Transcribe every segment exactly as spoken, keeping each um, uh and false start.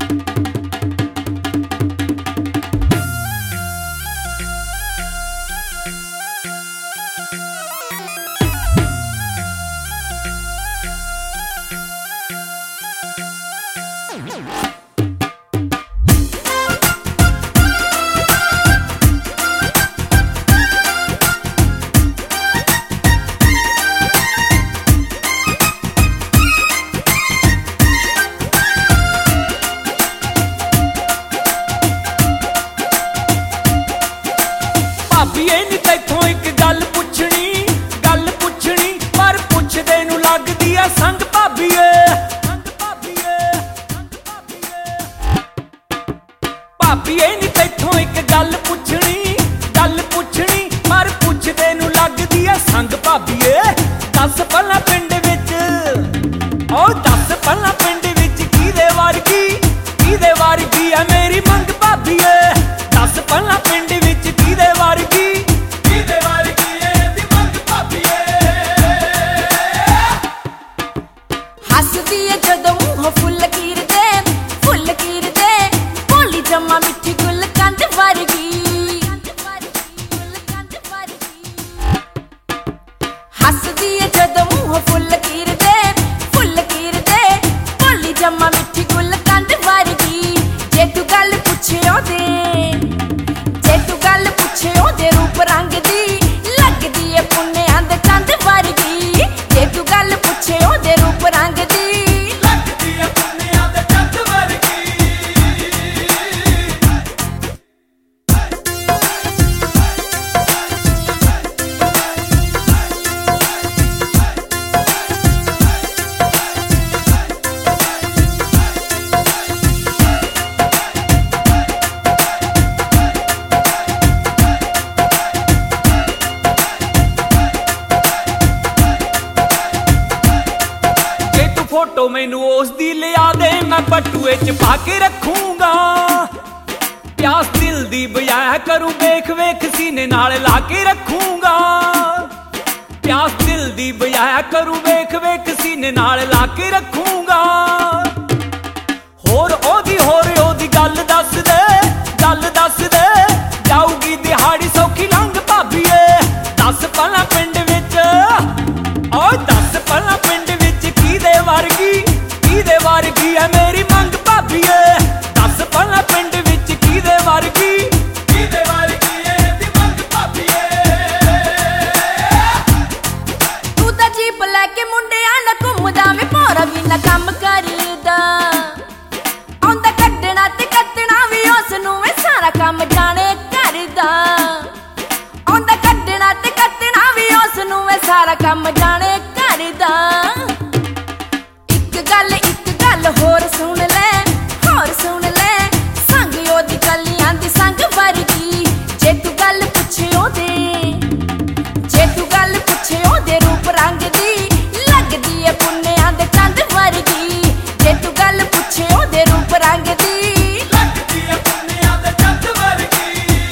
भाभीए नी तैथों एक गल पुछनी गल पुछनी पर पुछदे नू लगदी आ संग भाभीए भाभीए नी तैथों एक गल पुछनी गल पुछनी पर पुछदे नू लगदी आ संग भाभीए दस पल्ला पिंड विच ओ दस पल्ला पिंड विच किहदे वर्गी किहदे वर्गी आ मेरी मंग भाभीए दस पल्ला पिंड विच किहदे वर्गी किहदे वर्गी ए दी मंग भाभीए हसदी ए जदों मूंहों फुल कीरदे फुल कीरदे भोली जम्मा मिठी गुल कंद वर्गी हसदी ए जदों मूंहों फुल कीरदे फुल कीरदे भोली जम्मा मिठी गुल कंद वर्गी जे तू गल पुछे ओदे जे तू गल पुछे ओदे रूप रंग दी लगदी ए पुन्नेआं दे चंद वर्गी जे तू गल पुछे ओदे रूप रंग दी लगदी ए पुन्नेआं दे चंद वर्गी फोटो मैनू उस दी लिया दे मैं बटुए च पा के रखूंगा प्यास दिल दी बजाया करूं वेख वेख सीने नाल ला के रखूंगा प्यास दिल दी बजाया करूं वेख वेख सीने नाल ला के रखूंगा होर ओदी होर ओदी गल दस दे गल दस दे जाऊगी दिहाड़ी सौखी लंघ भाभीए दस पल्ला पिंड विच ओ दस पल्ला पिंड विच किहदे वर्गी किहदे वर्गी है मेरी मंग भाभीए दस पल्ला पिंड विच किहदे वर्गी किहदे वर्गी है दी मंग भाभीए तू तां जीप लैके मुंडियां नाल घुमदा वे भौरा भी ना काम करदा आउंदा कड्डना ते कत्तना भी उस नूं वे सारा काम जाने करदा आउंदा कड्डना ते कत्तना भी उस नूं वे सारा काम जाने करदा गल इक गल होर सुन ले होर सुन ले संग ओदी कलियां दी संग वर्गी जे तू गल पुछे ओदे जे तू गल पुछे ओदे रूप रंग दी लगदी ए पुन्नेआं दे चंद वर्गी जे तू गल पुछे ओदे रूप रंग दी लगदी ए पुन्नेआं दे चंद वर्गी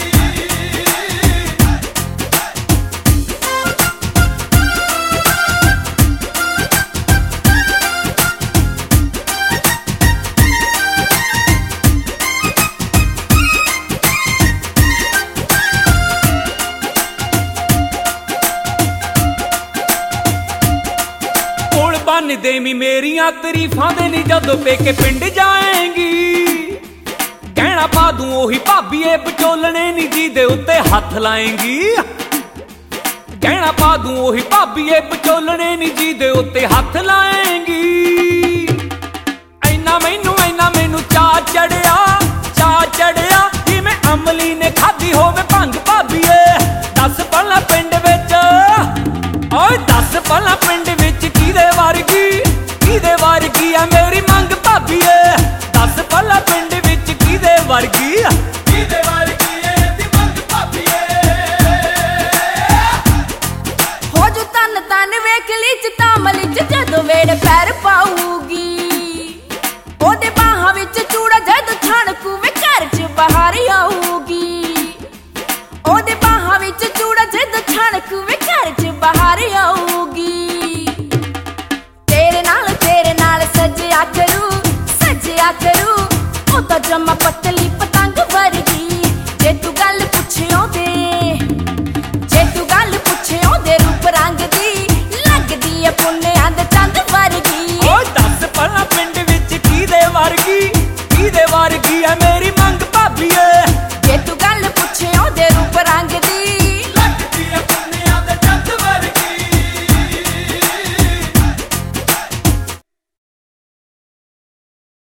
बन देवी मेरिया तरीफां दे नी जदों पेके पिंड जाएंगी कहना पा दूं ओही भाभीए विचोलने नी जी दे उत्ते हथ लाएंगी कहना पा दूं ओही भाभीए विचोलने नी जी दे उत्ते हथ लाएंगी ऐना मैनू ऐना मैनू चा चढ़िया चा चढ़िया जिवें अमली ने खाधी होवे भंग भाभीए दस पल्ला पिंड विच ओए दस पल्ला पिंड विच किहदे वर्गी किहदे वर्गी आ मेरी मंग भाभीए दस पल्ला पिंड विच किहदे वर्गी किहदे वर्गी ए दी मंग भाभीए हो जो तन तन वेख ली च तामली च जदों वेड़ पैर पाऊगी ओदे ਉਹ ਤਾਂ ਜਮਾ ਪਤਲੀ ਪਤੰਗ ਵਰਗੀ। ਜੇ ਤੂੰ ਗੱਲ ਪੁੱਛਿਓ ਦੇ ਜੇ ਤੂੰ ਗੱਲ ਪੁੱਛਿਓ ਦੇ ਰੂਪ ਰੰਗ ਦੀ, ਲੱਗਦੀ ਐ ਪੁੰਨਿਆਂ ਦੇ ਚੰਦ ਵਰਗੀ। ਓ ਦੱਸ ਭਲਾ ਪਿੰਡ ਵਿੱਚ ਕਿਹਦੇ ਵਰਗੀ ਕਿਹਦੇ ਵਰਗੀ ਐ ਮੇਰੀ ਮੰਗ ਭਾਬੀਏ।